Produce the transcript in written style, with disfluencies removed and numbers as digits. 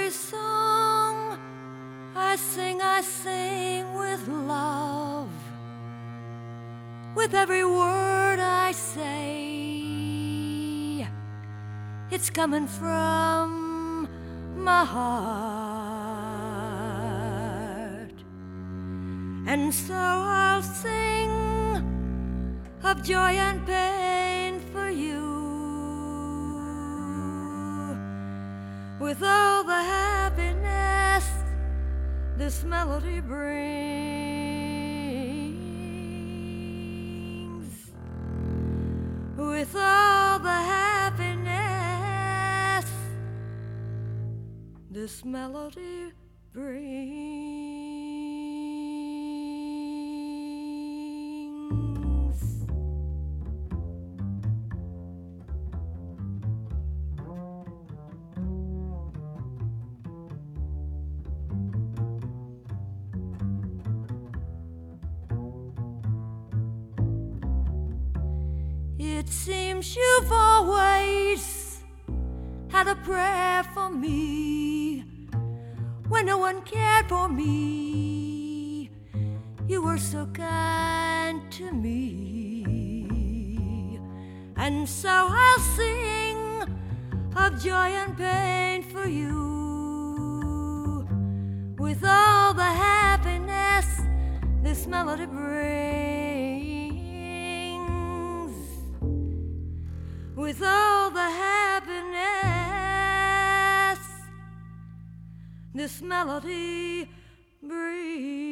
every song I sing with love. With every word I say, it's coming from my heart. And so I'll sing of joy and pain for you, with all the happiness this melody brings, with all the happiness this melody brings. It seems you've always had a prayer for me. When no one cared for me, you were so kind to me. And so I'll sing of joy and pain for you, with all the happiness this melody brings, with all the happiness this melody brings.